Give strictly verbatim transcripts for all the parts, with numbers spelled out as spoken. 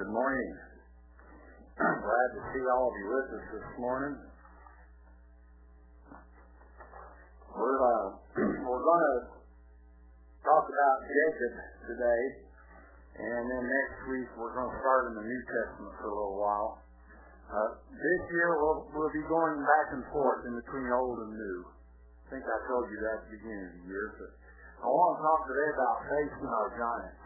Good morning. I'm glad to see all of you with us this morning. We're, uh, we're going to talk about Jacob today, and then next week we're going to start in the New Testament for a little while. Uh, this year we'll, we'll be going back and forth in between old and new. I think I told you that at the beginning of the year, but I want to talk today about facing our giants.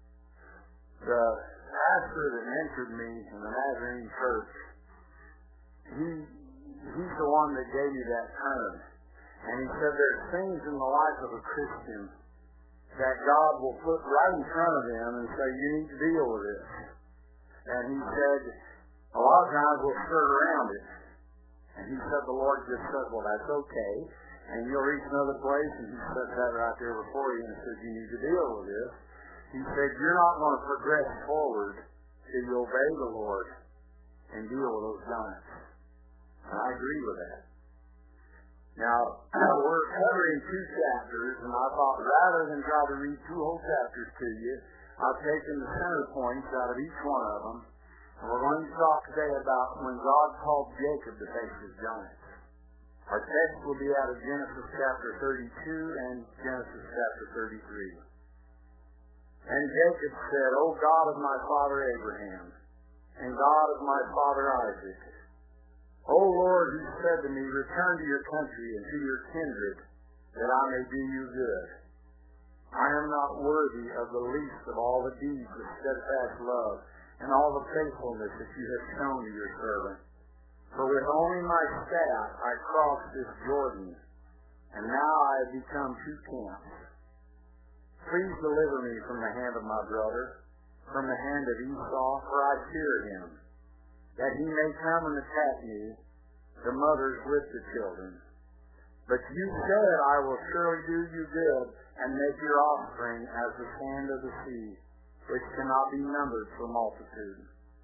The pastor that mentored me in the Nazarene church, he he's the one that gave me that term. And he said there's things in the life of a Christian that God will put right in front of them and say, you need to deal with this. And he said, a lot of times we'll skirt around it. And he said, the Lord just said, well, that's okay. And you'll reach another place, and he said that right there before you, and he said, you need to deal with this. He said, you're not going to progress forward till you obey the Lord and deal with those giants. And I agree with that. Now, we're covering two chapters, and I thought rather than try to read two whole chapters to you, I've taken the center points out of each one of them. And we're going to talk today about when God called Jacob to face his giants. Our text will be out of Genesis chapter thirty-two and Genesis chapter thirty-three. And Jacob said, O God of my father Abraham, and God of my father Isaac, O Lord, you said to me, return to your country and to your kindred, that I may do you good. I am not worthy of the least of all the deeds of steadfast love and all the faithfulness that you have shown to your servant. For with only my staff I crossed this Jordan, and now I have become two camps. Please deliver me from the hand of my brother, from the hand of Esau, for I fear him, that he may come and attack me, the mothers with the children. But you said, I will surely do you good, and make your offspring as the sand of the sea, which cannot be numbered for multitude.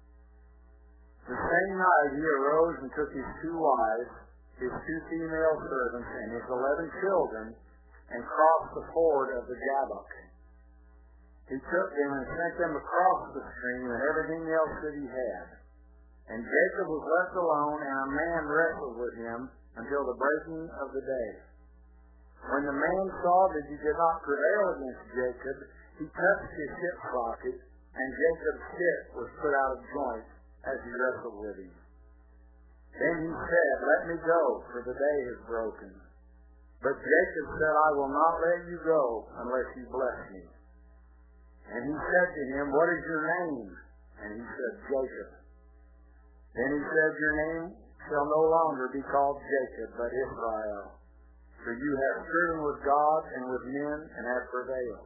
The same night he arose and took his two wives, his two female servants, and his eleven children, and crossed the ford of the Jabbok. He took them and sent them across the stream and everything else that he had. And Jacob was left alone, and a man wrestled with him until the breaking of the day. When the man saw that he did not prevail against Jacob, he touched his hip socket, and Jacob's hip was put out of joint as he wrestled with him. Then he said, let me go, for the day is broken. But Jacob said, I will not let you go unless you bless me. And he said to him, what is your name? And he said, Jacob. Then he said, your name shall no longer be called Jacob, but Israel. For you have striven with God and with men and have prevailed.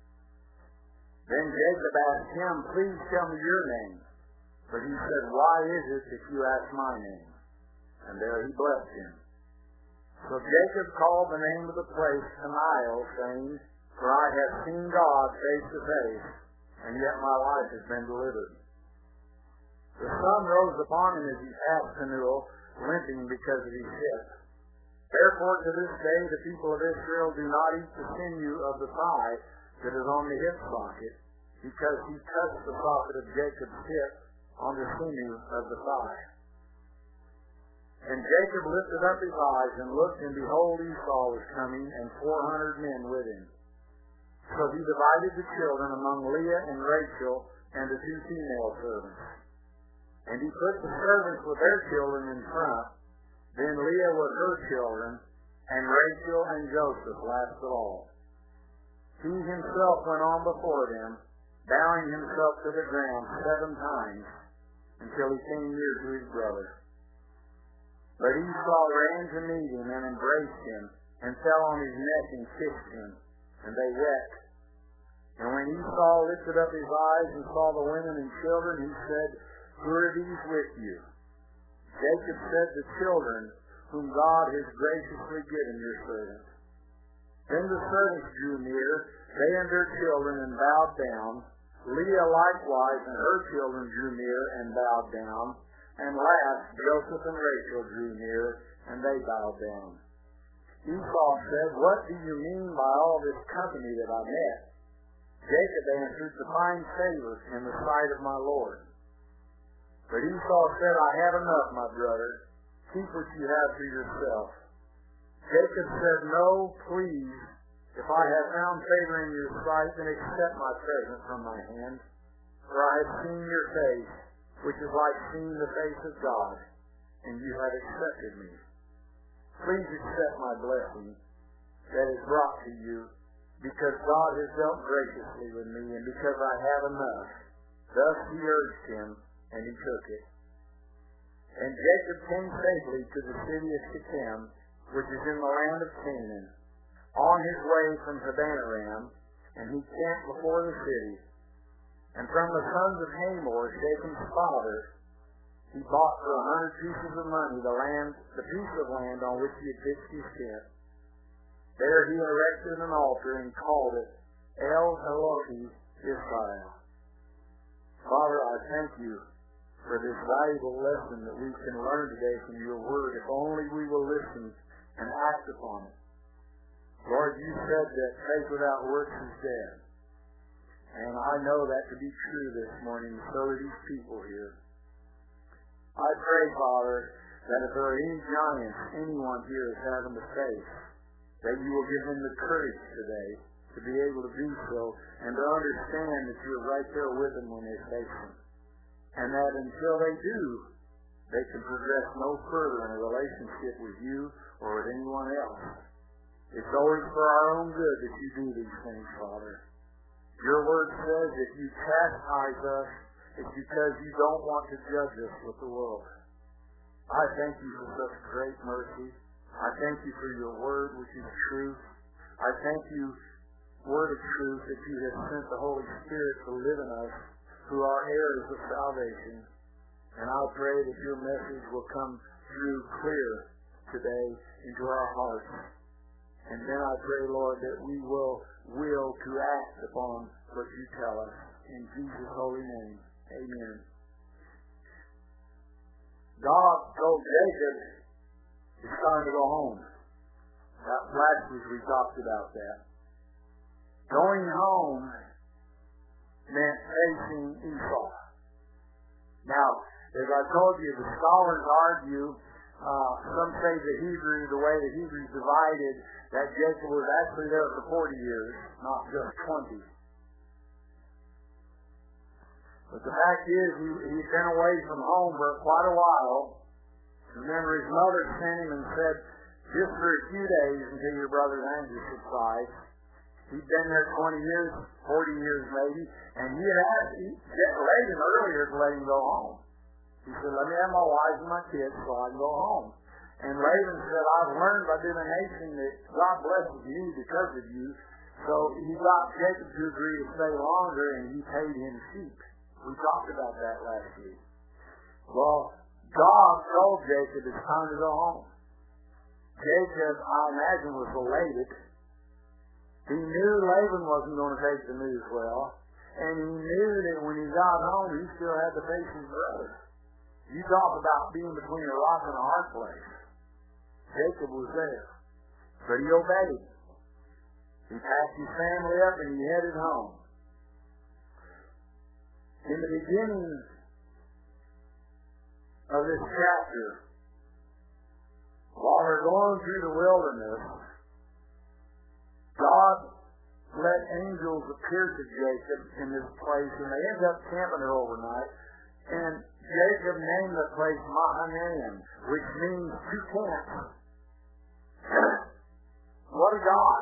Then Jacob asked him, please tell me your name. But he said, why is it that you ask my name? And there he blessed him. So Jacob called the name of the place Peniel, saying, for I have seen God face to face, and yet my life has been delivered. The sun rose upon him as he passed Peniel, limping because of his hip. Therefore to this day the people of Israel do not eat the sinew of the thigh that is on the hip socket, because he touched the socket of Jacob's hip on the sinew of the thigh. And Jacob lifted up his eyes and looked, and behold, Esau was coming, and four hundred men with him. So he divided the children among Leah and Rachel and the two female servants. And he put the servants with their children in front, then Leah with her children, and Rachel and Joseph last of all. He himself went on before them, bowing himself to the ground seven times, until he came near to his brother. But Esau ran to meet him and embraced him, and fell on his neck and kissed him, and they wept. And when Esau lifted up his eyes and saw the women and children, he said, who are these with you? Jacob said, the children whom God has graciously given your servant. Then the servants drew near, they and their children, and bowed down. Leah likewise and her children drew near and bowed down. And last, Joseph and Rachel drew near, and they bowed down. Esau said, what do you mean by all this company that I met? Jacob answered, to find favor in the sight of my Lord. But Esau said, I have enough, my brother. Keep what you have for yourself. Jacob said, no, please. If I have found favor in your sight, then accept my present from my hand. For I have seen your face, which is like seeing the face of God, and you have accepted me. Please accept my blessing that is brought to you, because God has dealt graciously with me, and because I have enough. Thus he urged him, and he took it. And Jacob came safely to the city of Shechem, which is in the land of Canaan, on his way from Padanaram, and he camped before the city. And from the sons of Hamor, Shechem's father, he bought for a hundred pieces of money the land, the piece of land on which he had pitched his tent. There he erected an altar and called it El Elohe Israel. Father, I thank you for this valuable lesson that we can learn today from your word, if only we will listen and act upon it. Lord, you said that faith without works is dead. And I know that to be true this morning, so are these people here. I pray, Father, that if there are any giants anyone here is having to face, that you will give them the courage today to be able to do so and to understand that you're right there with them when they face them. And that until they do, they can progress no further in a relationship with you or with anyone else. It's always for our own good that you do these things, Father. Your word says if you chastise us, it's because you don't want to judge us with the world. I thank you for such great mercy. I thank you for your word, which is truth. I thank you, word of truth, that you have sent the Holy Spirit to live in us, who are heirs of salvation. And I pray that your message will come through clear today into our hearts. And then I pray, Lord, that we will will to act upon what you tell us. In Jesus' holy name, amen. God told Jacob it's time to go home. That last week we talked about that. Going home meant facing Esau. Now, as I told you, the scholars argue, uh, some say the Hebrew, the way the Hebrews divided, that Jacob was actually there for forty years, not just twenty. But the fact is, he, he'd been away from home for quite a while. Remember, his mother sent him and said, just for a few days until your brother's anger subsides. He'd been there twenty years, forty years maybe, and he had asked Laban earlier to let him go home. He said, let me have my wife and my kids so I can go home. And Laban said, I've learned by divination that God blesses me because of you. So he got Jacob to agree to stay longer, and he paid him sheep. We talked about that last week. Well, God told Jacob it's time to go home. Jacob, I imagine, was elated. He knew Laban wasn't going to take the news well, and he knew that when he got home, he still had to face his brother. You talk about being between a rock and a hard place. Jacob was there, but he obeyed. He packed his family up and he headed home. In the beginning of this chapter, while they're going through the wilderness, God let angels appear to Jacob in this place, and they end up camping there overnight. And Jacob named the place Mahanaim, which means two camps. What a God!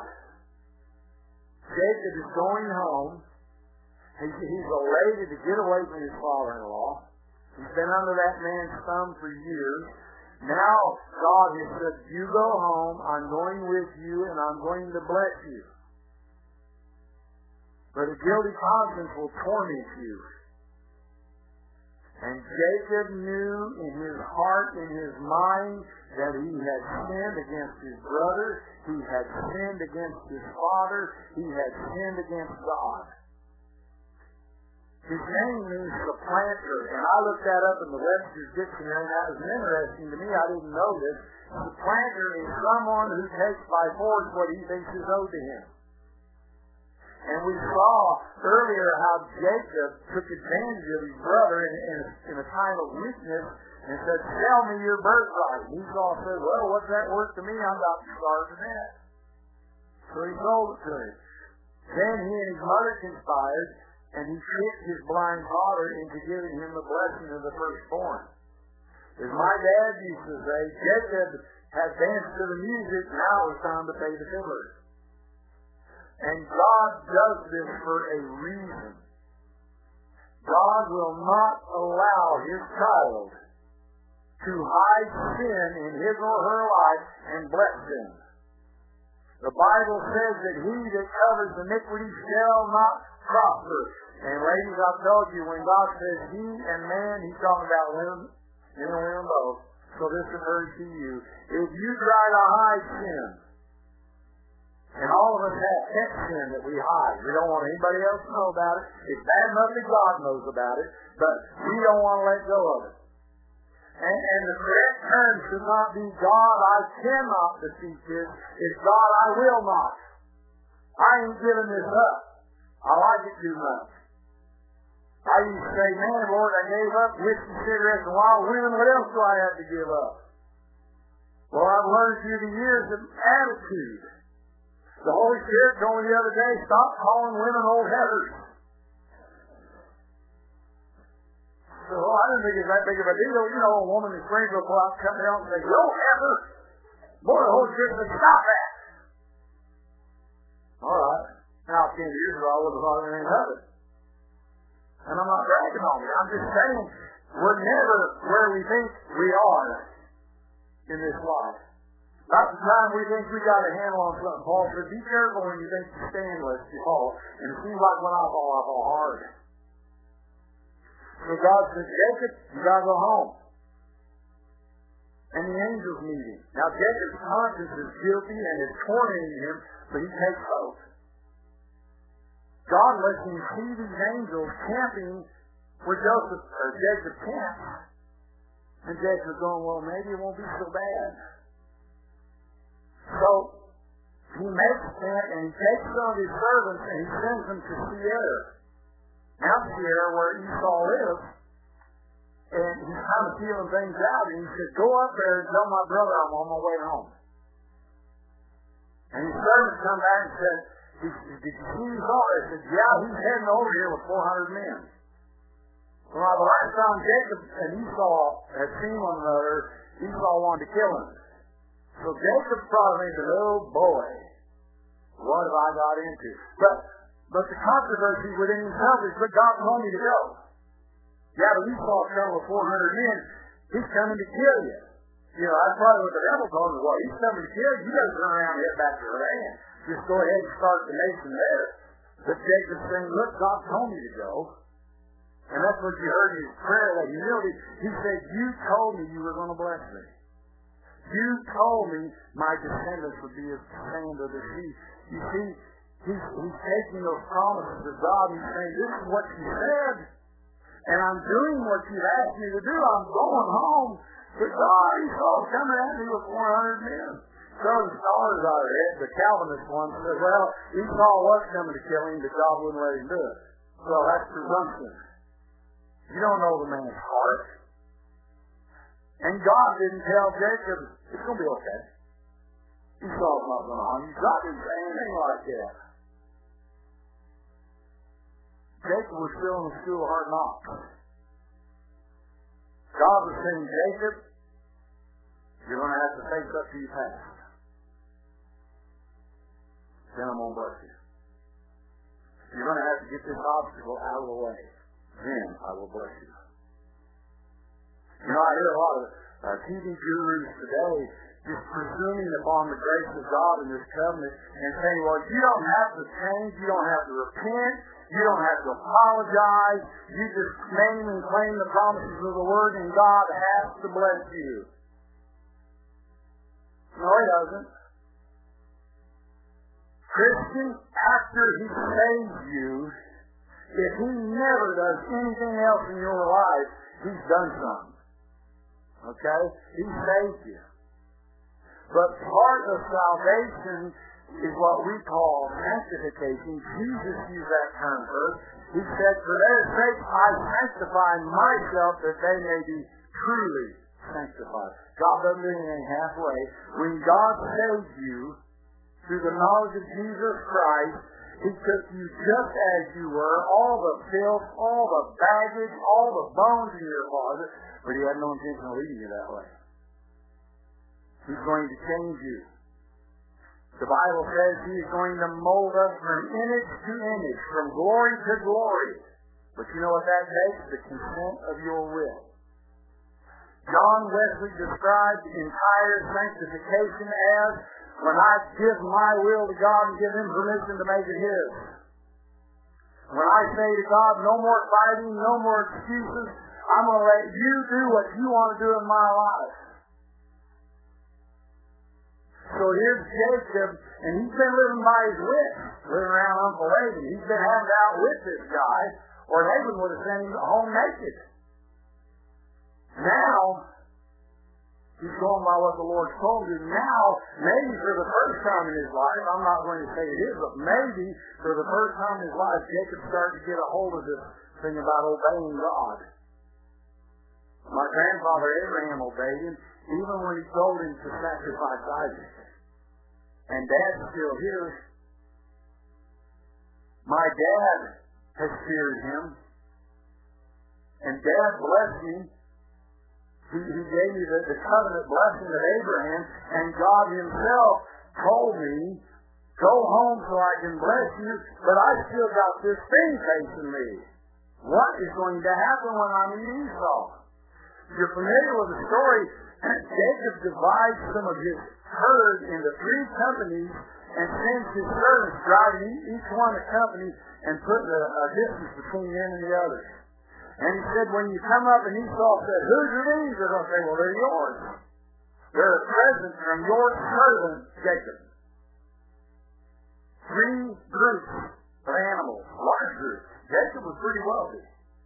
Jacob is going home. He's, he's elated to get away from his father-in-law. He's been under that man's thumb for years. Now God has said, you go home, I'm going with you, and I'm going to bless you. But a guilty conscience will torment you. And Jacob knew in his heart, in his mind, that he had sinned against his brother, he had sinned against his father, he had sinned against God. His name means supplanter, and I looked that up in the Webster's Dictionary, and that was interesting to me. I didn't know this. Supplanter is someone who takes by force what he thinks is owed to him. And we saw earlier how Jacob took advantage of his brother in, in, in a time of weakness and said, sell me your birthright. Esau said, well, what's that worth to me? I'm about to starve to death. So he sold it to him. Then he and his mother conspired, and he tricked his blind father into giving him the blessing of the firstborn. As my dad used to say, Jacob had danced to the music, now it's time to pay the fiddler. And God does this for a reason. God will not allow his child to hide sin in his or her life and bless them. The Bible says that he that covers iniquity shall not prosper. And ladies, I've told you, when God says he and man, he's talking about women, men and women both. So this refers to you. If you try to hide sin, and all of us have pet sin that we hide. We don't want anybody else to know about it. It's bad enough that God knows about it, but we don't want to let go of it. And, and the correct term should not be, God, I cannot defeat this. It's, God, I will not. I ain't giving this up. I like it too much. I used to say, man, Lord, I gave up whiskey, cigarettes, and wild women. What else do I have to give up? Well, I've learned through the years of attitude. The Holy Spirit told me the other day, stop calling women old heathers. So I didn't think it was that big of a deal. You know, a woman in Springfield will out come down and say, yo, heather. Boy, the Holy Spirit said, stop that. All right. Now, ten years ago, I would have thought anything of it. And I'm not bragging on it. I'm just saying, we're never where we think we are in this life. About the time we think we got a handle on something, Paul said, be careful when you think you stand lest you fall. And it seems like when I fall, I fall hard. So God said, Jacob, you got to go home. And the angels meet him. Now Jacob's conscience is guilty and is tormenting him, but he takes hope. God lets him see these angels camping where Joseph or Jacob camps. And Jacob's going, well, maybe it won't be so bad. So he makes camp and he takes some of his servants and he sends them to Seir. Now Seir, where Esau lives, and he's kind of feeling things out, and he said, go up there and tell my brother I'm on my way home. And his servants come back and said, did you see Esau? They said, yeah, he's heading over here with four hundred men. Well, the last time Jacob and Esau had seen one another, Esau wanted to kill him. So Jacob probably said, oh boy, what have I got into? But but the controversy within himself is, but God told me to go. Yeah, but Esau come with four hundred men. He's coming to kill you. You know, that's probably what the devil told him. Well, he's coming to kill you. You got to turn around and head back to Iran. Just go ahead and start the nation there. But Jacob's saying, look, God told me to go. And that's what you heard in his prayer, that humility. He said, you told me you were going to bless me. You told me my descendants would be as the sand of the sea. You see, he's, he's taking those promises of God and he's saying, this is what you said. And I'm doing what you've asked me to do. I'm going home. But God, Esau's coming at me with four hundred men. Throwing stars out of it. The Calvinist one says, well, Esau was coming to kill him, but God wouldn't let him do it. So that's presumption. You don't know the man's heart. And God didn't tell Jacob, it's going to be okay. Esau's not going to harm you. God didn't say anything like that. Jacob was still in the school of hard knocks. God was saying, Jacob, you're going to have to face up to your past. Then I'm going to bless you. You're going to have to get this obstacle out of the way. Then I will bless you. You know, I hear a lot of uh, T V gurus today just presuming upon the grace of God in this covenant and saying, well, you don't have to change, you don't have to repent, you don't have to apologize, you just name and claim the promises of the Word and God has to bless you. No, He doesn't. Christian, after He saves you, if He never does anything else in your life, He's done something. Okay? He saved you. But part of salvation is what we call sanctification. Jesus used that term first. He said, for their sake I sanctify myself that they may be truly sanctified. God doesn't do anything halfway. When God saved you through the knowledge of Jesus Christ, He took you just as you were, all the filth, all the baggage, all the bones in your closet, but He had no intention of leaving you that way. He's going to change you. The Bible says He is going to mold us from image to image, from glory to glory. But you know what that takes? The consent of your will. John Wesley described entire sanctification as when I give my will to God and give Him permission to make it His. When I say to God, no more fighting, no more excuses, I'm going to let You do what You want to do in my life. So here's Jacob, and he's been living by his wits, living around Uncle Laban. He's been having to outwit this guy, or Laban would have sent him home naked. Now, he's going by what the Lord told him. Now, maybe for the first time in his life, I'm not going to say it is, but maybe for the first time in his life, Jacob started to get a hold of this thing about obeying God. My grandfather Abraham obeyed Him, even when He told him to sacrifice Isaac. And Dad's still here. My dad has feared Him. And Dad blessed me. He, he gave me the, the covenant blessing of Abraham, and God Himself told me, go home so I can bless you, but I still got this thing facing me. What is going to happen when I meet Esau? You're familiar with the story. Jacob divides some of his herd into three companies and sends his servants driving each one a company and putting a, a distance between them and the others. And he said, when you come up, and Esau said, whose are these? They're going to say, well, they're yours. They're a present from your servant, Jacob. Three groups of animals, large groups. Jacob was pretty wealthy.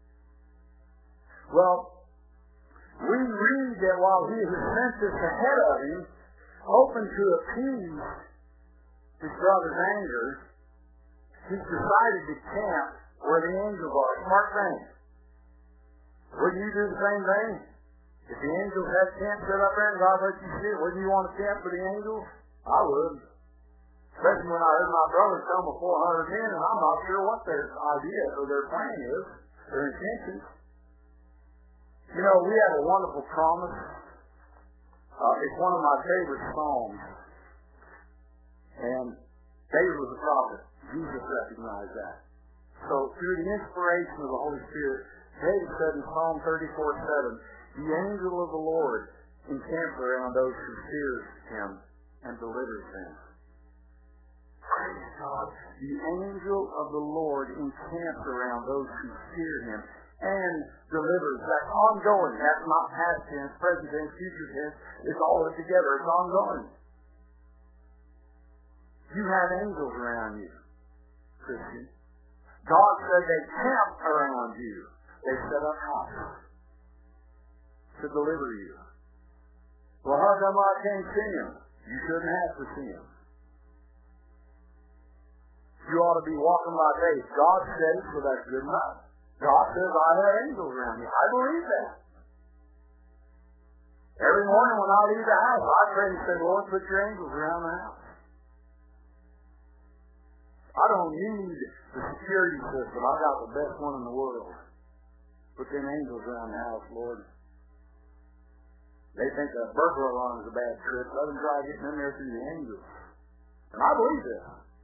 Well, we read that while he has sent this ahead of him, hoping to appease his brother's anger, he's decided to camp where the angels are. Smart thing. Wouldn't you do the same thing? If the angels had camp set up there and God let you see it, wouldn't you want to camp for the angels? I would. Especially when I heard my brothers come with four hundred men, and I'm not sure what their idea or their plan is, their intentions. You know, we have a wonderful promise. Uh, it's one of my favorite psalms. And David was a prophet. Jesus recognized that. So through the inspiration of the Holy Spirit, David said in Psalm thirty-four seven, the angel of the Lord encamps around those who fear Him and delivers them. Praise God. The angel of the Lord encamps around those who fear Him and delivers. That's ongoing. That's not past tense, present tense, future tense. It's all together. It's ongoing. You have angels around you, Christian. God said they camp around you. They set up houses to deliver you. Well, how come I can't see Him? You shouldn't have to see Him. You ought to be walking by faith. God said it, so that's good enough. God says, I have angels around me. I believe that. Every morning when I leave the house, I pray and say, Lord, put your angels around the house. I don't need the security system. I got the best one in the world. Put them angels around the house, Lord. They think a burglar alarm is a bad trick. Let them try getting in there through the angels. And I believe that.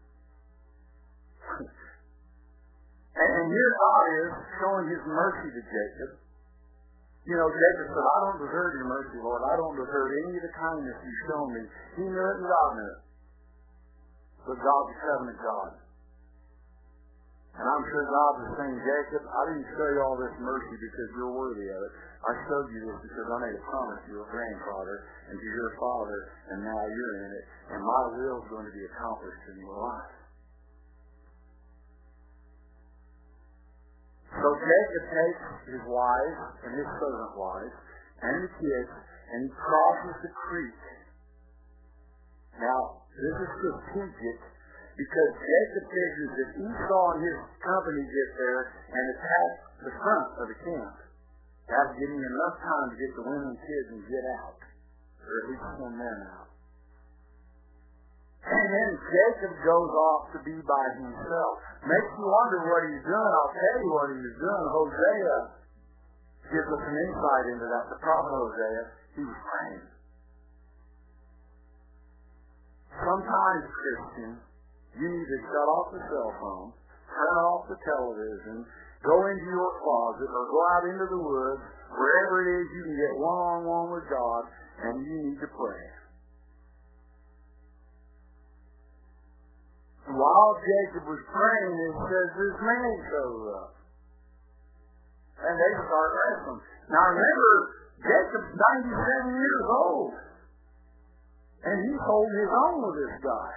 and, and here God is showing His mercy to Jacob. You know, Jacob said, I don't deserve your mercy, Lord. I don't deserve any of the kindness you've shown me. He knew it and God knew it. But God's a covenant God. And I'm sure God was saying, Jacob, I didn't show you all this mercy because you're worthy of it. I showed you this because I made a promise to your grandfather and to your father, and now you're in it, and my will is going to be accomplished in your life. So Jacob takes his wives and his servant wives and the kids, and he crosses the creek. Now, this is strategic because Jacob figures that Esau and his company get there and attack the front of the camp. That's giving enough time to get the women and kids and get out. Or at least send them out. And then Jacob goes off to be by himself. Makes you wonder what he's doing. I'll tell you what he was doing. Hosea gives us an insight into that. The prophet Hosea, he was praying. Sometimes, Christian, you need to shut off the cell phone, turn off the television, go into your closet or go out into the woods, wherever it is you can get one-on-one with God, and you need to pray. While Jacob was praying, it says this man shows up. And they start wrestling. Now remember, Jacob's ninety-seven years old. And he's holding his own with this guy.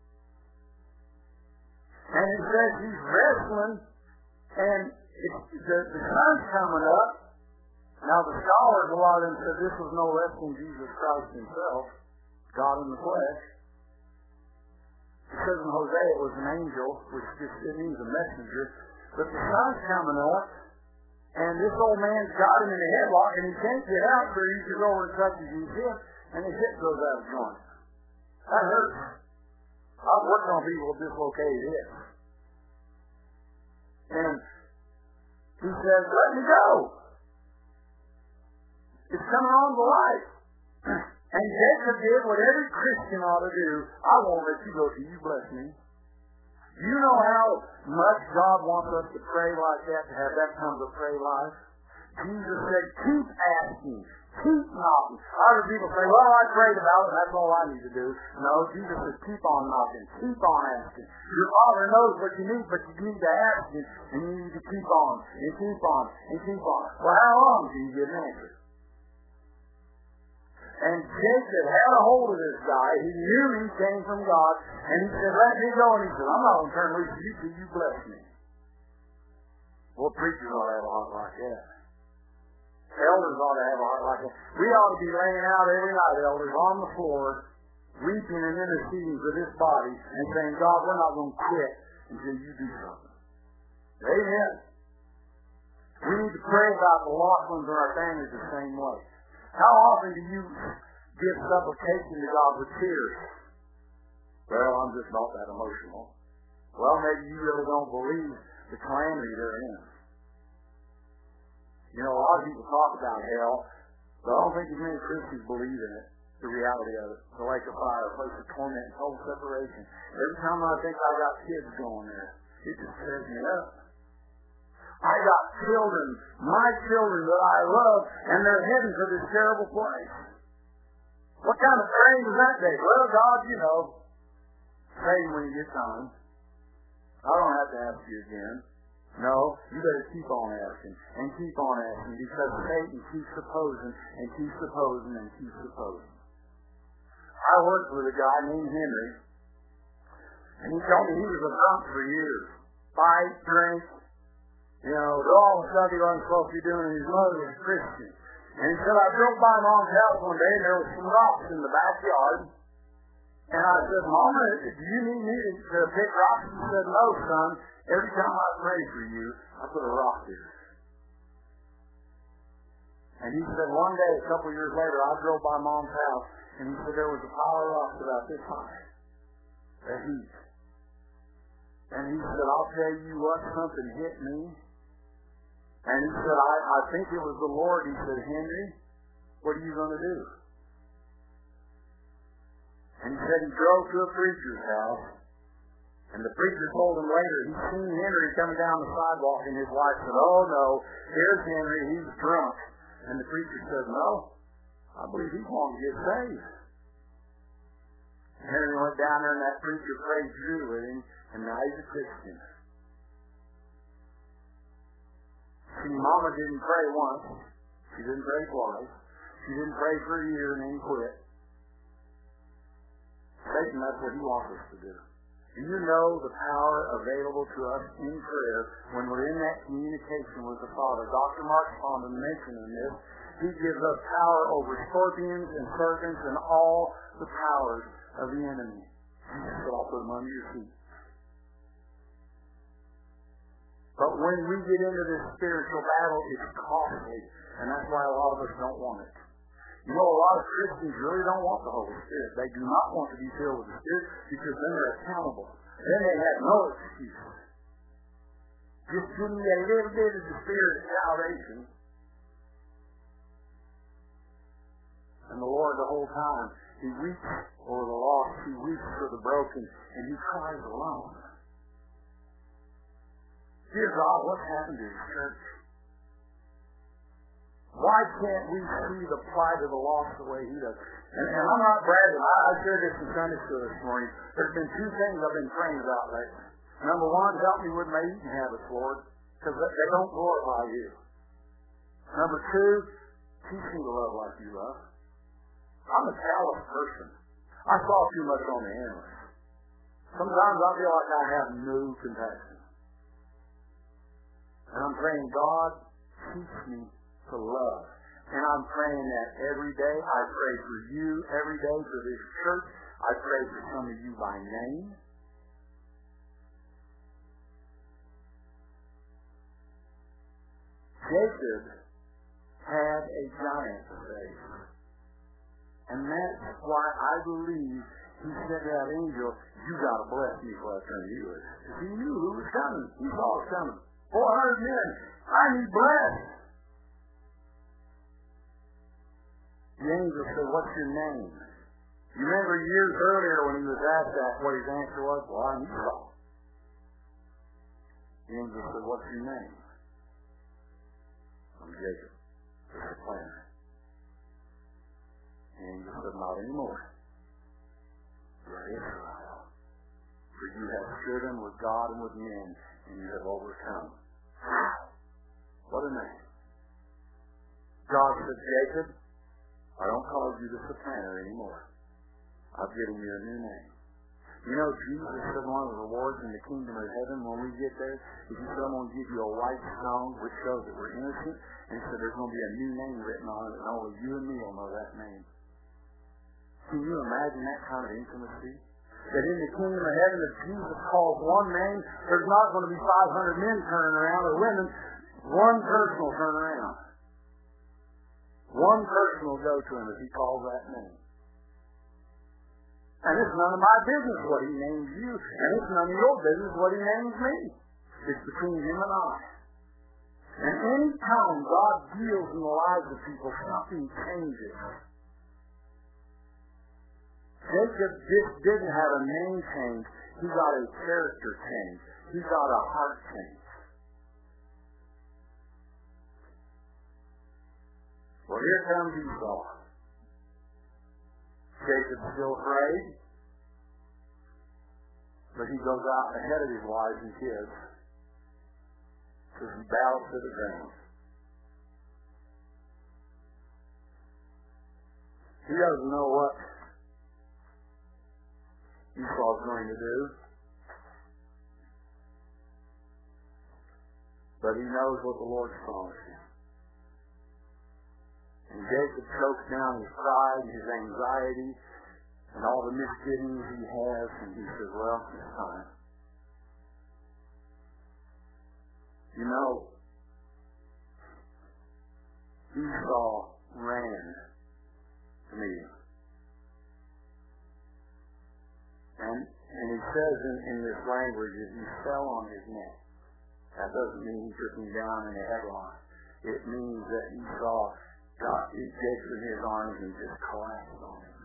And it says he's wrestling, and it's, the, the sun's coming up. Now the scholars, a lot of them said this was no less than Jesus Christ himself, God in the flesh. It says in Hosea it was an angel, which just it means a messenger. But the sun's coming up, and this old man's got him in a headlock, and he can't get out, so he goes over and touches his hip, and his hip goes out of joint. That hurts. I've worked on people with dislocated hips. And he says, let me go. It's coming on to life. And Jacob did what every Christian ought to do. I won't let you go till you bless me. You know how much God wants us to pray like that, to have that kind of a pray life? Jesus said, keep asking, keep knocking. Other people say, well, I prayed about it, that's all I need to do. No, Jesus said, keep on knocking, keep on asking. Your Father knows what you need, but you need to ask Him, and you need to keep on, and keep on, and keep on. Well, how long do you get an answer? And Jacob had a hold of this guy. He knew he came from God. And he said, let me go. And he said, I'm not going to turn loose of you till you bless me. Well, preachers ought to have a heart like that. Elders ought to have a heart like that. We ought to be laying out every night, elders, on the floor, weeping and interceding for this body and saying, God, we're not going to quit until you do something. Amen. We need to pray about the lost ones in our families the same way. How often do you give supplication to God with tears? Well, I'm just not that emotional. Well, maybe you really don't believe the calamity they're in. You know, a lot of people talk about hell, but I don't think as many Christians believe in it, the reality of it. The lake of fire, a place of torment and total separation. Every time I think I got kids going there, it just tears me up. I got children, my children that I love, and they're heading for this terrible place. What kind of praying does that take? Well, God, you know, pray when you get time. I don't have to ask you again. No, you better keep on asking, and keep on asking, because Satan keeps opposing, and keeps opposing, and keeps opposing. I worked with a guy named Henry, and he told me he was a drunk for years. Fight, drink, you know, all the stuff he wasn't supposed to be doing, and his mother was Christian. And he said, I drove by Mom's house one day, and there was some rocks in the backyard. And I said, Mama, do you need me to pick rocks? He said, no, son. Every time I pray for you, I put a rock here. And he said, one day, a couple of years later, I drove by Mom's house, and he said there was a pile of rocks about this high. A heap. And he said, I'll tell you what, something hit me. And he said, I, I think it was the Lord. He said, Henry, what are you going to do? And he said he drove to a preacher's house, and the preacher told him later he'd seen Henry coming down the sidewalk, and his wife said, oh no, here's Henry, he's drunk. And the preacher said, no, I believe he's going to get saved. Henry went down there, and that preacher prayed through with him, and now he's a Christian. See, Mama didn't pray once. She didn't pray twice. She didn't pray for a year and then quit. Satan, that's what he wants us to do. Do you know the power available to us in prayer when we're in that communication with the Father? Doctor Mark Condon mentioned in this, he gives us power over scorpions and serpents and all the powers of the enemy. Jesus said, I'll put them under your feet. But when we get into this spiritual battle, it's costly. And that's why a lot of us don't want it. You know, a lot of Christians really don't want the Holy Spirit. They do not want to be filled with the Spirit because then they're accountable. Then they have no excuse. Just give me a little bit of the Spirit of salvation. And the Lord the whole time, He weeps over the lost, He weeps for the broken, and He cries alone. Dear God, what's happened to His church? Why can't we see the plight of the lost the way He does? And, and I'm not bragging. I, I shared this in Sunday school this morning. There's been two things I've been praying about lately. Number one, help me with my eating habits, Lord, because they don't glorify You. Number two, teach me to love like You love. I'm a callous person. I saw too much on the endless. Sometimes I feel like I have no compassion. And I'm praying, God, teach me to love. And I'm praying that every day. I pray for You every day, for this church. I pray for some of you by name. Jacob had a giant faith. And that's why I believe he said to that angel, you got to bless me before I turn to you. Because he knew who was coming. He saw it coming. four hundred men. I need blessed. The angel said, what's your name? You remember years earlier when he was asked that, what his answer was? Well, I'm Esau. The angel said, what's your name? I'm Jacob, the supplanter. The angel said, not anymore. You're Israel. For you have striven with God and with men, and you have overcome. What a name. God said, Jacob, I don't call you the supplanter anymore. I've given you a new name. You know, Jesus said one of the rewards in the kingdom of heaven when we get there is He said, I'm going to give you a white stone which shows that we're innocent. And He said, there's going to be a new name written on it, and only you and me will know that name. Can you imagine that kind of intimacy? That in the kingdom of heaven, if Jesus calls one name, there's not going to be five hundred men turning around or women. One person will turn around. One person will go to Him if He calls that name. And it's none of my business what He names you, and it's none of your business what He names me. It's between Him and I. And any time God deals in the lives of people, something changes. Jacob just didn't have a name change. He got a character change. He got a heart change. Well, here comes Esau. Jacob's still afraid, but he goes out ahead of his wives and kids because he bows to the ground. He doesn't know what Esau's going to do, but he knows what the Lord's promised him. And Jacob chokes down his pride, his anxiety, and all the misgivings he has, and he says, well, it's time. You know, Esau ran to meet him. And, and he says in, in this language that he fell on his neck. That doesn't mean he took him down in a headlock. It means that Esau got Jacob in his arms and just collapsed on him.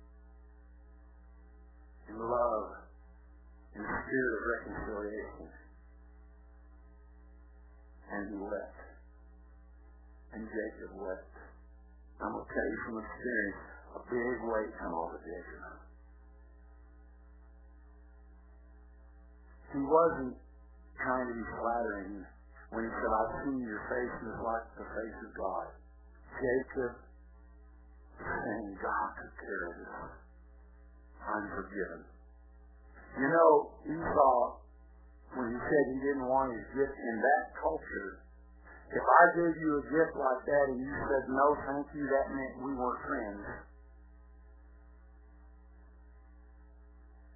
In love, in the spirit of reconciliation. And he wept. And Jacob wept. I'm going to tell you from experience, a big weight come over Jacob. He wasn't trying to be flattering when he said, I've seen your face and it's like the face of God. Jacob is saying, God took care of this. I'm forgiven. You know, Esau, when he said he didn't want his gift in that culture, if I gave you a gift like that and you said no, thank you, that meant we weren't friends.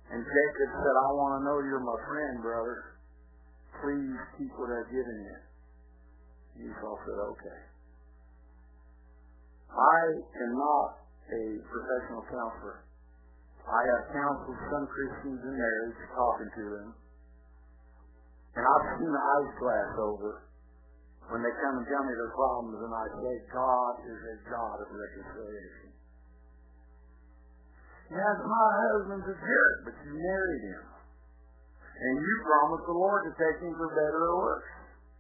And Jacob said, I want to know you're my friend, brother. Please keep what I've given you. Esau said, okay. I am not a professional counselor. I have counseled some Christians in marriage, talking to them. And I've seen the ice glass over when they come and tell me their problems, and I say, God is a God of reconciliation. Yes, my husband's a jerk, but you married him. And you promised the Lord to take him for better or worse.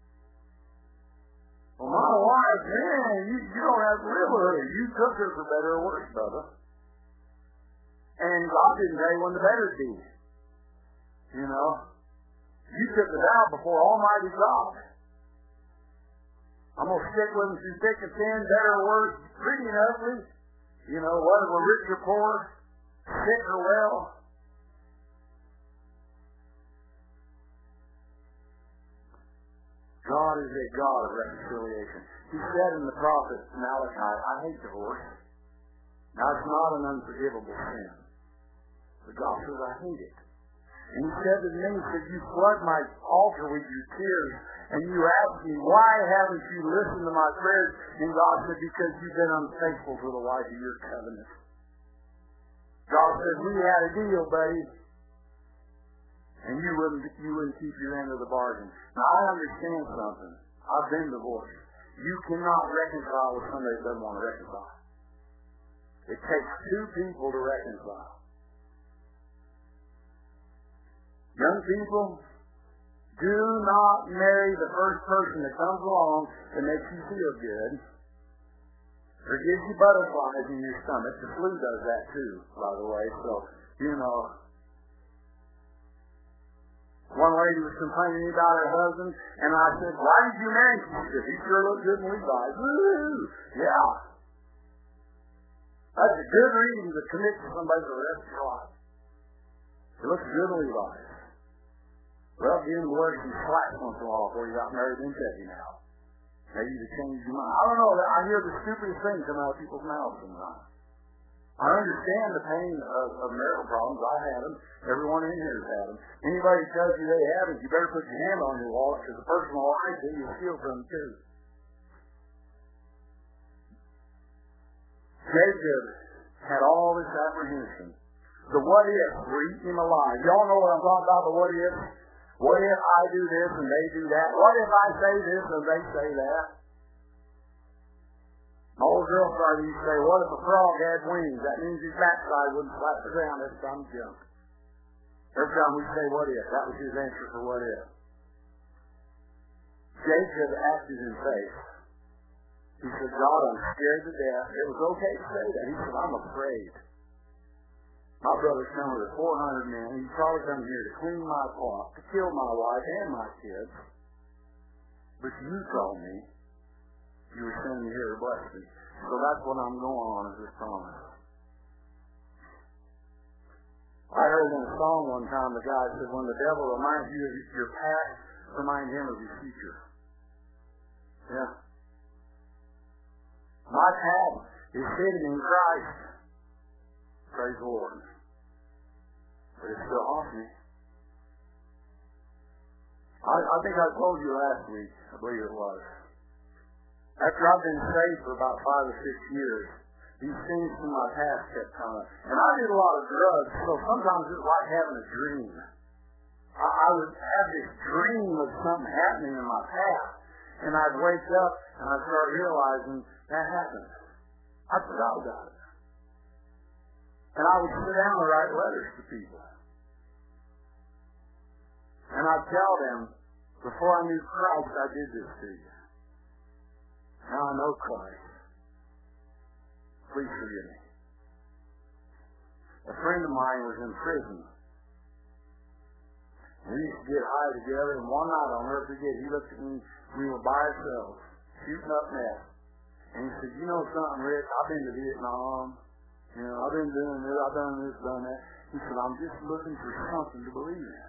Well, my wife, man, you, you don't have to live with her. You took her for better or worse, brother. And God didn't tell you when the better'd be. You know? You took it out before Almighty God. I'm going to stick with them through thick and thin, better or worse, pretty and ugly. You know, whether we're rich or poor, sick or well. God is a God of reconciliation. He said in the prophet Malachi, I hate divorce. Now, it's not an unforgivable sin. But God says, I hate it. And he said to me, he said, you flood my altar with your tears, and you ask me, why haven't you listened to my prayers? And God said, because you've been unfaithful to the wife of your covenant. God said, we had a deal, buddy. And you wouldn't, you wouldn't keep your end of the bargain. Now, I understand something. I've been divorced. You cannot reconcile with somebody that doesn't want to reconcile. It takes two people to reconcile. Young people, do not marry the first person that comes along that makes you feel good or gives you butterflies in your stomach. The flu does that too, by the way. So, you know, one lady was complaining about her husband, and I said, why did you marry him? She said, he sure looks good in Levi's. Woo! Yeah. That's a good reason to commit to somebody for the rest of your life. He looks good in Levi's. Well, you didn't wear some slacks once in a while before you got married in Kentucky now. Maybe you change your mind. I don't know. I hear the stupidest things come out of people's mouths sometimes. I understand the pain of, of marital problems. I had them. Everyone in here has had them. Anybody who tells you they haven't, you better put your hand on your wallet, because the person will lie to you, you'll steal from them too. Jacob had all this apprehension. The what if were eating him alive. Y'all know what I'm talking about, the what if? What if I do this and they do that? What if I say this and they say that? My old girlfriend used to say, what if a frog had wings? That means his backside wouldn't slap the ground every time he jumped. Every time we say what if, that was his answer for what if. Jacob acted in faith. He said, God, I'm scared to death. It was okay to say that. He said, I'm afraid. My brother's come with four hundred men. He's probably come here to clean my flock, to kill my wife and my kids. But you told me you were sending me here to bless me. So that's what I'm going on, is this promise. I heard in a song one time, the guy said, when the devil reminds you of your past, remind him of your future. Yeah. My past is hidden in Christ. Praise the Lord. But it's still haunts me. I, I think I told you last week, I believe it was. After I've been saved for about five or six years, these things from my past kept coming. And I did a lot of drugs, so sometimes it's like having a dream. I, I would have this dream of something happening in my past, and I'd wake up and I'd start realizing that happened. I forgot about it. And I would sit down and write letters to people. And I'd tell them, before I knew Christ, I did this to you. Now I know Christ. Please forgive me. A friend of mine was in prison. We used to get high together, and one night, I'll never forget, he looked at me, we were by ourselves, shooting up meth. And he said, you know something, Rick, I've been to Vietnam. You know, I've been doing this, I've done this, done that. He said, I'm just looking for something to believe in.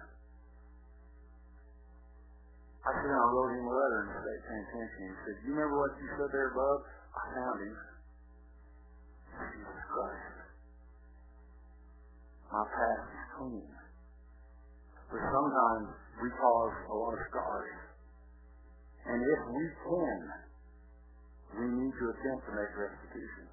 I said, I wrote him a letter and said, paying attention. He said, you remember what you said there, bub? I found him. Jesus Christ. My past is clean. But sometimes we cause a lot of scars. And if we can, we need to attempt to make restitution.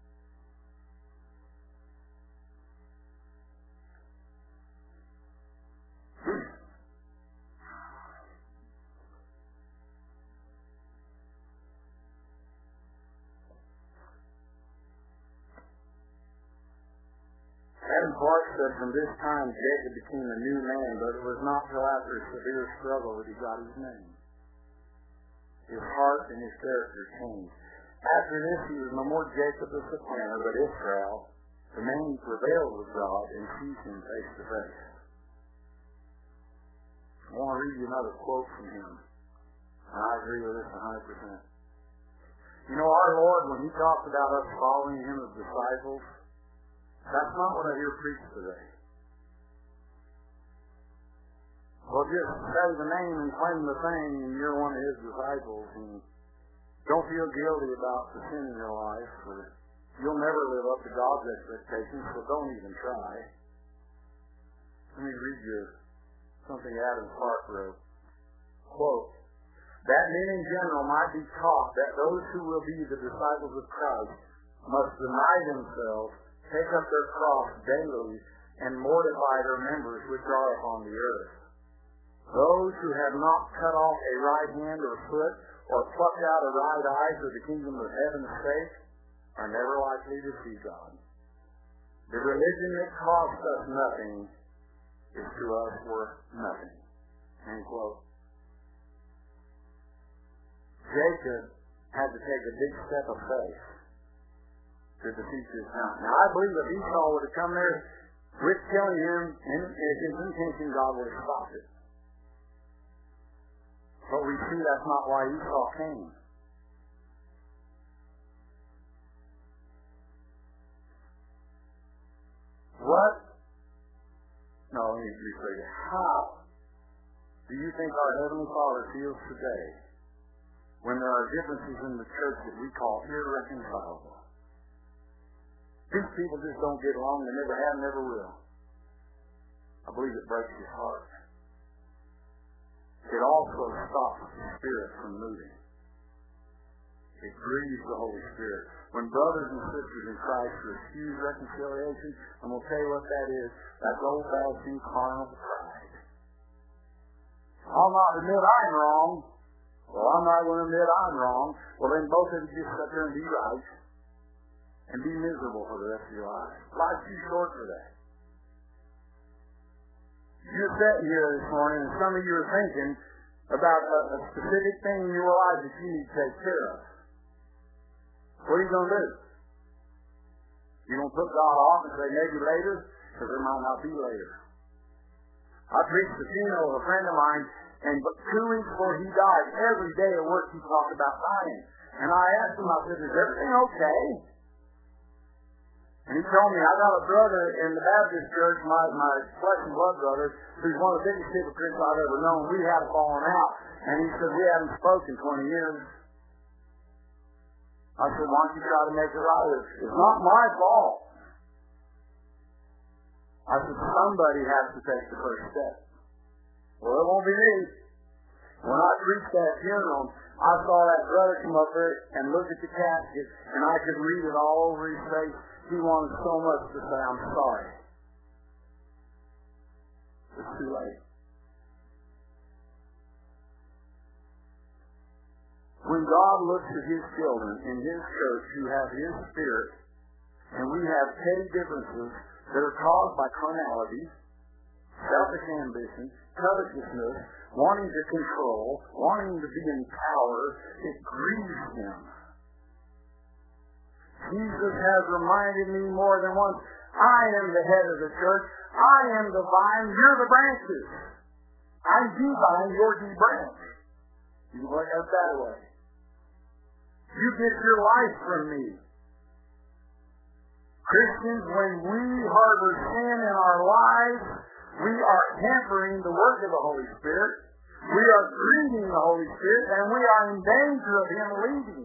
Adam Clark said, from this time Jacob became a new man, but it was not till after a severe struggle that he got his name. His heart and his character changed. After this, he was no more Jacob the supplanter, but Israel, the man who prevailed with God and sees him face to face. I want to read you another quote from him. And I agree with this one hundred percent. You know, our Lord, when he talks about us following him as disciples, that's not what I hear preached today. Well, just say the name and claim the thing, and you're one of his disciples, and don't feel guilty about the sin in your life, or you'll never live up to God's expectations, so don't even try. Let me read you something Adam Clark wrote. Quote, that men in general might be taught that those who will be the disciples of Christ must deny themselves, take up their cross daily, and mortify their members which are upon the earth. Those who have not cut off a right hand or foot, or plucked out a right eye for the kingdom of heaven's sake, are never likely to see God. The religion that costs us nothing is to us worth nothing. End quote. Jacob had to take a big step of faith to defeat this mountain. Now, I believe if Esau would have come there with killing him in his intention, God would have stopped it. But we see that's not why Esau came. What? No, let me rephrase it. How do you think our Heavenly Father feels today when there are differences in the church that we call irreconcilable? These people just don't get along. They never have, never will. I believe it breaks his heart. It also stops the Spirit from moving. It grieves the Holy Spirit. When brothers and sisters in Christ refuse reconciliation, and we'll tell you what that is, that's old-fashioned carnal pride. I'll not admit I'm wrong. Well, I'm not going to admit I'm wrong. Well, then both of you just sit there and be right. And be miserable for the rest of your life. Life's too short for that. You're sitting here this morning, and some of you are thinking about a, a specific thing in your life that you need to take care of. What are you going to do? You're going to put God off and say maybe later? Because there might not be later. I preached the funeral of a friend of mine, and but two weeks before he died, every day at work he talked about dying. And I asked him, I said, is everything okay? And he told me, I got a brother in the Baptist church, my, my flesh and blood brother, who's one of the biggest hypocrites I've ever known. We had a falling out. And he said, we haven't spoken in twenty years. I said, why don't you try to make it right? It's not my fault. I said, somebody has to take the first step. Well, it won't be me. When I preached that funeral, I saw that brother come up there and look at the casket, and I could read it all over his face. He wanted so much to say, I'm sorry. It's too late. When God looks at his children in his church who have his Spirit, and we have petty differences that are caused by carnality, selfish ambition, covetousness, wanting to control, wanting to be in power, it grieves him. Jesus has reminded me more than once, I am the head of the church. I am the vine. You're the branches. I'm the vine. You're the branch. You can look at it that way. You get your life from me. Christians, when we harbor sin in our lives, we are hampering the work of the Holy Spirit. We are grieving the Holy Spirit, and we are in danger of him leaving.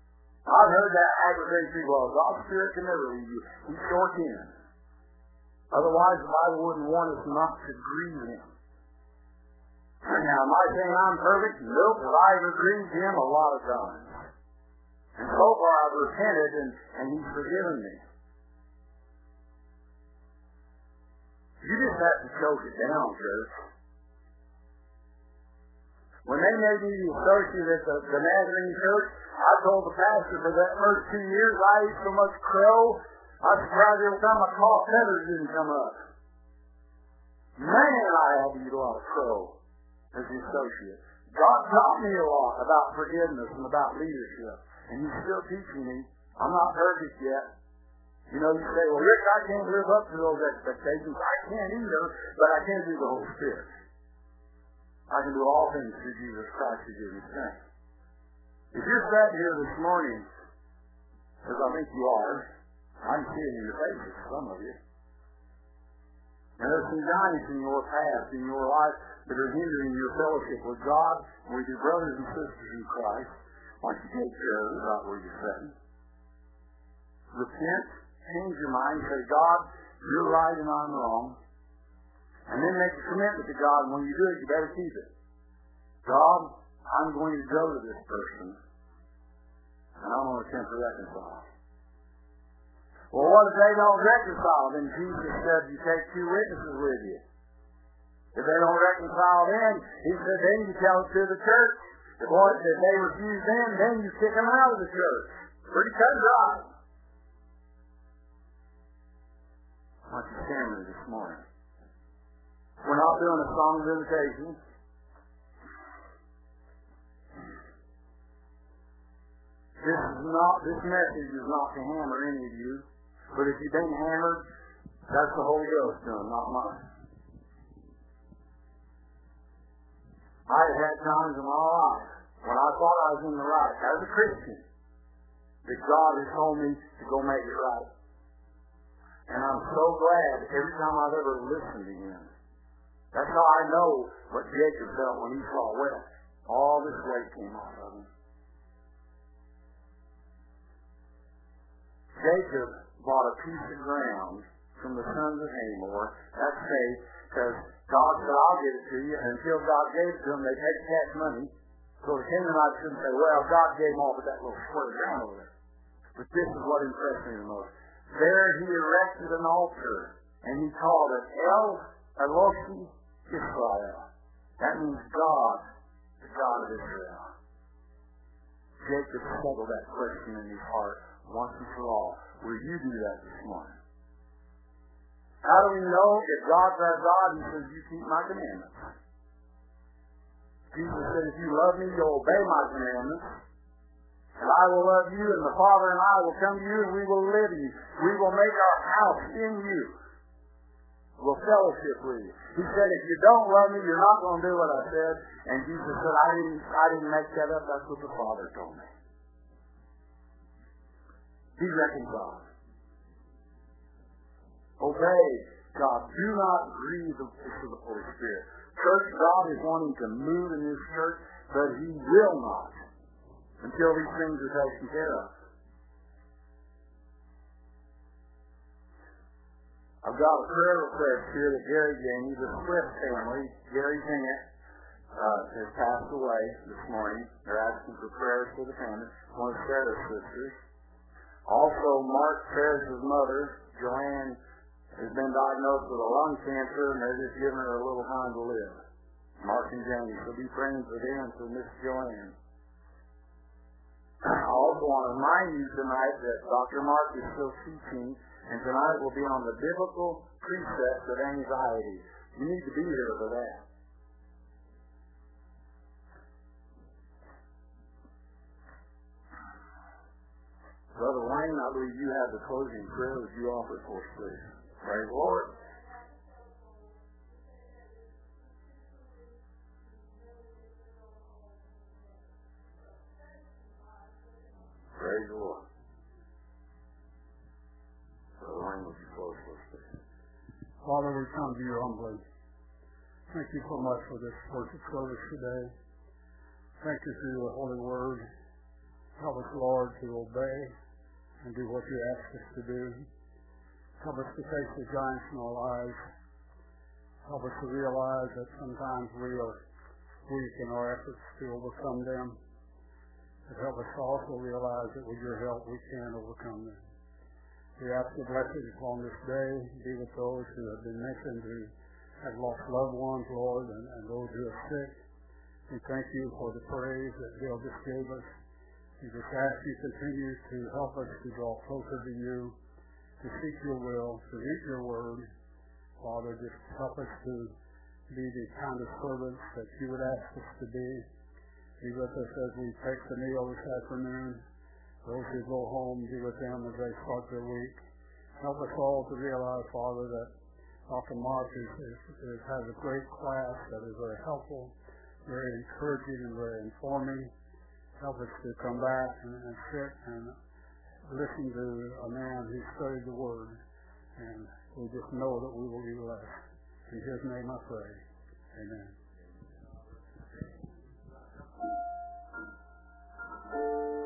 I've heard that aggravate people. God's Spirit can never leave you. He sure can. Otherwise, the Bible wouldn't want us not to grieve Him. Now, am I saying I'm perfect? Nope. Have I ever grieved Him? A lot of times. And so far, I've repented, and, and He's forgiven me. You just have to choke it down, church. When they made me the associate at the, the Nazarene Church, I told the pastor for that first two years I ate so much crow, I was surprised every time I coughed, feathers didn't come up. Man, I had to eat a lot of crow as the associate. God taught me a lot about forgiveness and about leadership, and He's still teaching me. I'm not perfect yet. You know, you say, well, Rick, I can't live up to those expectations. I can't either, but I can do the Holy Spirit. I can do all things through Jesus Christ who gives me strength. If you're sat here this morning, as I think you are, I'm seeing in your faces, some of you. And there's some giants in your past, in your life, that are hindering your fellowship with God, with your brothers and sisters in Christ. Why don't you take care of it right where you're sitting? Repent, change your mind, say, God, you're right and I'm wrong. And then make a commitment to God, and when you do it, you better keep it. God, I'm going to go to this person, and I'm going to attempt to reconcile. Well, what if they don't reconcile? Then Jesus said, you take two witnesses with you. If they don't reconcile then, He said, then you tell it to the church. If, what, if they refuse then, then you kick them out of the church. Pretty cut and dry. I want you to stand with me this morning. We're not doing a song of invitation. This is not, this message is not to hammer any of you. But if you've been hammered, that's the Holy Ghost doing, not mine. I've had times in my life when I thought I was in the right, as a Christian, that God has told me to go make it right. And I'm so glad every time I've ever listened to Him. That's how I know what Jacob felt when he saw wealth. All this weight came off of him. Jacob bought a piece of ground from the sons of Hamor. That's faith, because God said, I'll give it to you. And until God gave it to them, they take cash money. So the Canaanites shouldn't say, well, God gave them all but that little square ground over there. But this is what impressed me the most. There he erected an altar, and he called it El Elohi Israel. That means God, the God of Israel. Jacob settled that question in his heart once and for all. Will you do that this morning? How do we know if God's our God? He says, you keep my commandments. Jesus said, if you love me, you'll obey my commandments. And I will love you, and the Father and I will come to you, and we will live in you. We will make our house in you. We'll fellowship with you. He said, if you don't love me, you're not going to do what I said. And Jesus said, I didn't, I didn't make that up. That's what the Father told me. Be reconciled. Obey God. Do not grieve the voice of the Holy Spirit. Church, God is wanting to move in this church, but He will not until these things are taken care of. I've got a prayer request here that Gary gave me. The Swift family, Gary Zingett, uh, has passed away this morning. They're asking for prayers for the family. One of Sarah's sisters. Also, Mark Ferris's mother, Joanne, has been diagnosed with a lung cancer, and they're just giving her a little time to live. Mark and Jamie. So be praying for them, for Miss Joanne. I also want to remind you tonight that Doctor Mark is still teaching, and tonight will be on the biblical precepts of anxiety. You need to be here for that. Brother Wayne, I believe you have the closing prayer that you offer for us, please. Praise the Lord. Praise the Lord. Brother Wayne, would you close for us, please? Father, we come to you humbly. Thank you so much for this worship service today. Thank you for your holy word. Help us, Lord, to obey and do what you ask us to do. Help us to face the giants in our lives. Help us to realize that sometimes we are weak in our efforts to overcome them. And help us to also realize that with your help we can overcome them. We ask your blessings upon this day. Be with those who have been mentioned, who have lost loved ones, Lord, and, and those who are sick. We thank you for the praise that Bill just gave us. We just ask you continue to help us to draw closer to you, to seek your will, to read your word. Father, just help us to be the kind of servants that you would ask us to be. Be with us as we take the meal this afternoon. Those who go home, be with them as they start their week. Help us all to realize, Father, that Doctor Mark is, is, is, has a great class that is very helpful, very encouraging, and very informing. Help us to come back and, and sit and listen to a man who studied the Word. And we just know that we will be blessed. In his name I pray. Amen.